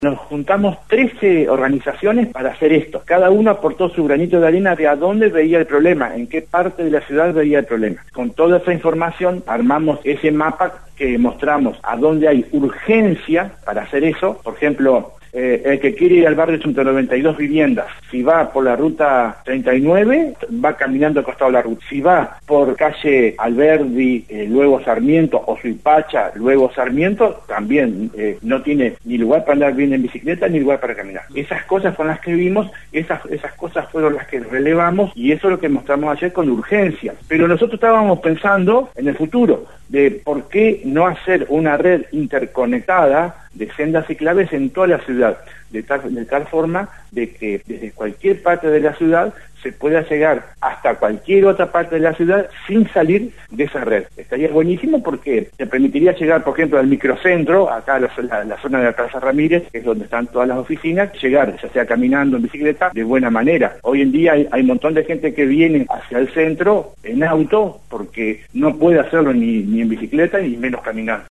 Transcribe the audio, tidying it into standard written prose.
Nos juntamos 13 organizaciones para hacer esto. Cada uno aportó su granito de arena de a dónde veía el problema, en qué parte de la ciudad veía el problema. Con toda esa información armamos ese mapa que mostramos a dónde hay urgencia para hacer eso. Por ejemplo, el que quiere ir al barrio 192 viviendas, si va por la ruta 39, va caminando al costado de la ruta. Si va por calle Alberdi, luego Sarmiento, o Suipacha, luego Sarmiento, también no tiene ni lugar para andar bien en bicicleta, ni lugar para caminar. Esas cosas son las que vimos, esas cosas fueron las que relevamos, y eso es lo que mostramos ayer con urgencia. Pero nosotros estábamos pensando en el futuro, de por qué no hacer una red interconectada de sendas ciclables en toda la ciudad, de tal forma de que desde cualquier parte de la ciudad se pueda llegar hasta cualquier otra parte de la ciudad sin salir de esa red. Estaría buenísimo porque te permitiría llegar, por ejemplo, al microcentro, acá a la zona de la Plaza Ramírez, que es donde están todas las oficinas, llegar, ya sea caminando, en bicicleta, de buena manera. Hoy en día hay un montón de gente que viene hacia el centro en auto porque no puede hacerlo ni en bicicleta ni menos caminando.